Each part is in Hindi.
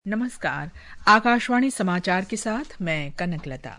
नमस्कार। आकाशवाणी समाचार के साथ मैं कनकलता।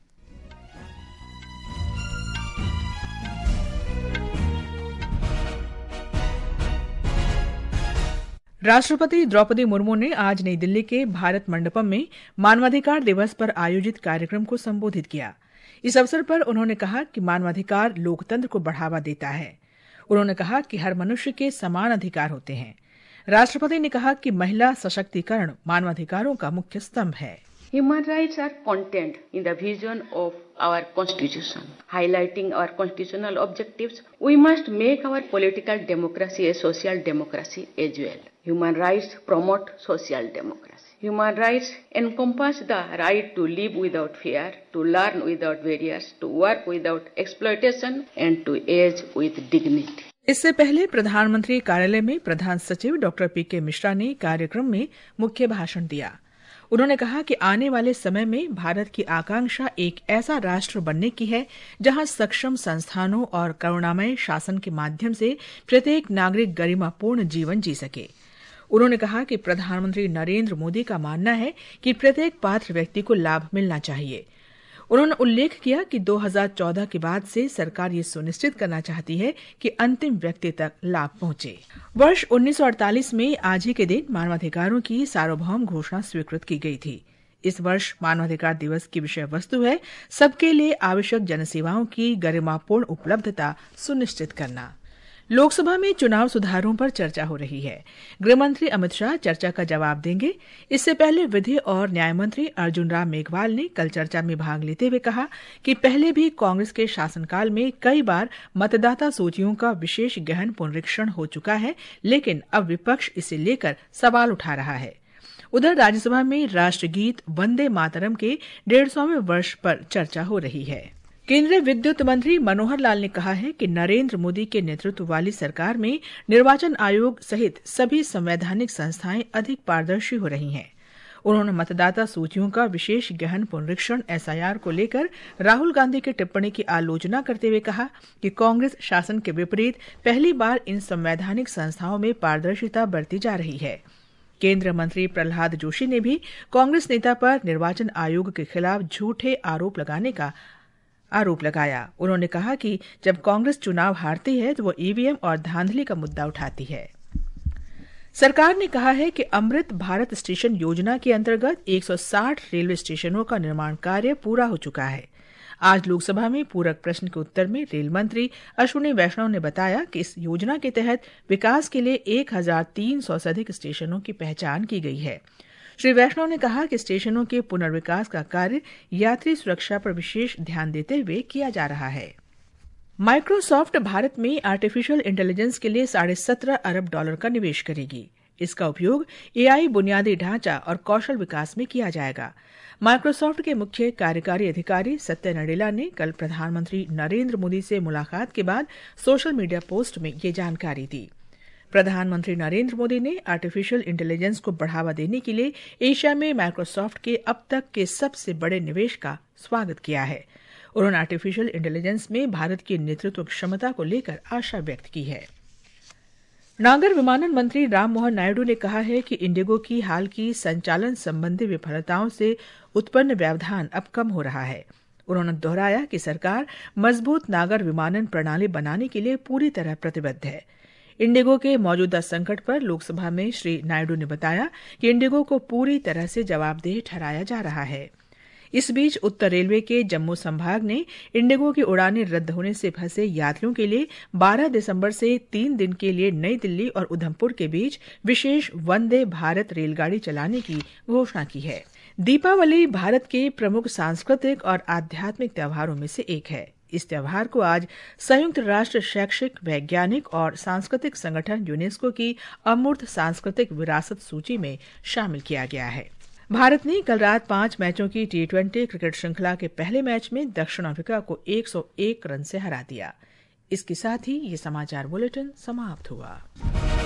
राष्ट्रपति द्रौपदी मुर्मू ने आज नई दिल्ली के भारत मंडपम में मानवाधिकार दिवस पर आयोजित कार्यक्रम को संबोधित किया। इस अवसर पर उन्होंने कहा कि मानवाधिकार लोकतंत्र को बढ़ावा देता है। उन्होंने कहा कि हर मनुष्य के समान अधिकार होते हैं। राष्ट्रपति ने कहा कि महिला सशक्तिकरण मानवाधिकारों का मुख्य स्तंभ है। Human rights are contained in the vision of our constitution, highlighting our constitutional objectives. We must make our political democracy a social democracy as well. Human rights promote social democracy. Human rights encompass the right to live without fear, to learn without barriers, to work without exploitation, and to age with dignity. इससे पहले प्रधानमंत्री कार्यालय में प्रधान सचिव डॉक्टर पीके मिश्रा ने कार्यक्रम में मुख्य भाषण दिया। उन्होंने कहा कि आने वाले समय में भारत की आकांक्षा एक ऐसा राष्ट्र बनने की है जहां सक्षम संस्थानों और करुणामय शासन के माध्यम से प्रत्येक नागरिक गरिमापूर्ण जीवन जी सके। उन्होंने कहा कि प्रधानमंत्री नरेंद्र मोदी का मानना है कि प्रत्येक पात्र व्यक्ति को लाभ मिलना चाहिए। उन्होंने उल्लेख किया कि 2014 के बाद से सरकार ये सुनिश्चित करना चाहती है कि अंतिम व्यक्ति तक लाभ पहुंचे। वर्ष 1948 में आज ही के दिन मानवाधिकारों की सार्वभौम घोषणा स्वीकृत की गई थी। इस वर्ष मानवाधिकार दिवस की विषय वस्तु है सबके लिए आवश्यक जनसेवाओं की गरिमापूर्ण उपलब्धता सुनिश्चित करना। लोकसभा में चुनाव सुधारों पर चर्चा हो रही है। गृहमंत्री अमित शाह चर्चा का जवाब देंगे। इससे पहले विधि और न्याय मंत्री अर्जुन राम मेघवाल ने कल चर्चा में भाग लेते हुए कहा कि पहले भी कांग्रेस के शासनकाल में कई बार मतदाता सूचियों का विशेष गहन पुनरीक्षण हो चुका है, लेकिन अब विपक्ष इसे लेकर सवाल उठा रहा है। उधर राज्यसभा में राष्ट्रगीत वंदे मातरम के 150वें वर्ष पर चर्चा हो रही है। केंद्रीय विद्युत मंत्री मनोहर लाल ने कहा है कि नरेंद्र मोदी के नेतृत्व वाली सरकार में निर्वाचन आयोग सहित सभी संवैधानिक संस्थाएं अधिक पारदर्शी हो रही हैं। उन्होंने मतदाता सूचियों का विशेष गहन पुनरीक्षण एसआईआर को लेकर राहुल गांधी की टिप्पणी की आलोचना करते हुए कहा कि कांग्रेस शासन के विपरीत पहली बार इन संवैधानिक संस्थाओं में पारदर्शिता बरती जा रही है। केंद्रीय मंत्री प्रहलाद जोशी ने भी कांग्रेस नेता पर निर्वाचन आयोग के खिलाफ झूठे आरोप लगाया। उन्होंने कहा कि जब कांग्रेस चुनाव हारती है तो वो ईवीएम और धांधली का मुद्दा उठाती है। सरकार ने कहा है कि अमृत भारत स्टेशन योजना के अंतर्गत 160 रेलवे स्टेशनों का निर्माण कार्य पूरा हो चुका है। आज लोकसभा में पूरक प्रश्न के उत्तर में रेल मंत्री अश्विनी वैष्णव ने बताया कि इस योजना के तहत विकास के लिए 1300 से अधिक स्टेशनों की पहचान की गई है। श्री वैष्णव ने कहा कि स्टेशनों के पुनर्विकास का कार्य यात्री सुरक्षा पर विशेष ध्यान देते हुए किया जा रहा है। माइक्रोसॉफ्ट भारत में आर्टिफिशियल इंटेलिजेंस के लिए $17.5 अरब का निवेश करेगी। इसका उपयोग एआई बुनियादी ढांचा और कौशल विकास में किया जाएगा। माइक्रोसॉफ्ट के मुख्य कार्यकारी अधिकारी सत्य नडेला ने कल प्रधानमंत्री नरेंद्र मोदी से मुलाकात के बाद सोशल मीडिया पोस्ट में ये जानकारी दी। प्रधानमंत्री नरेंद्र मोदी ने आर्टिफिशियल इंटेलिजेंस को बढ़ावा देने के लिए एशिया में माइक्रोसॉफ्ट के अब तक के सबसे बड़े निवेश का स्वागत किया है। उन्होंने आर्टिफिशियल इंटेलिजेंस में भारत की नेतृत्व क्षमता को लेकर आशा व्यक्त की है। नागर विमानन मंत्री राममोहन नायडू ने कहा है कि इंडिगो की हाल की संचालन संबंधी विफलताओं से उत्पन्न व्यवधान अब कम हो रहा है। उन्होंने दोहराया कि सरकार मजबूत नागर विमानन प्रणाली बनाने के लिए पूरी तरह प्रतिबद्ध है। इंडिगो के मौजूदा संकट पर लोकसभा में श्री नायडू ने बताया कि इंडिगो को पूरी तरह से जवाबदेह ठहराया जा रहा है। इस बीच उत्तर रेलवे के जम्मू संभाग ने इंडिगो की उड़ानें रद्द होने से फंसे यात्रियों के लिए 12 दिसंबर से 3 दिन के लिए नई दिल्ली और उधमपुर के बीच विशेष वंदे भारत रेलगाड़ी चलाने की घोषणा की है। दीपावली भारत के प्रमुख सांस्कृतिक और आध्यात्मिक त्योहारों में से एक है। इस त्योहार को आज संयुक्त राष्ट्र शैक्षिक, वैज्ञानिक और सांस्कृतिक संगठन यूनेस्को की अमूर्त सांस्कृतिक विरासत सूची में शामिल किया गया है। भारत ने कल रात 5 मैचों की T20 क्रिकेट श्रृंखला के पहले मैच में दक्षिण अफ्रीका को 101 रन से हरा दिया। इसके साथ ही ये समाचार बुलेटिन समाप्त हुआ।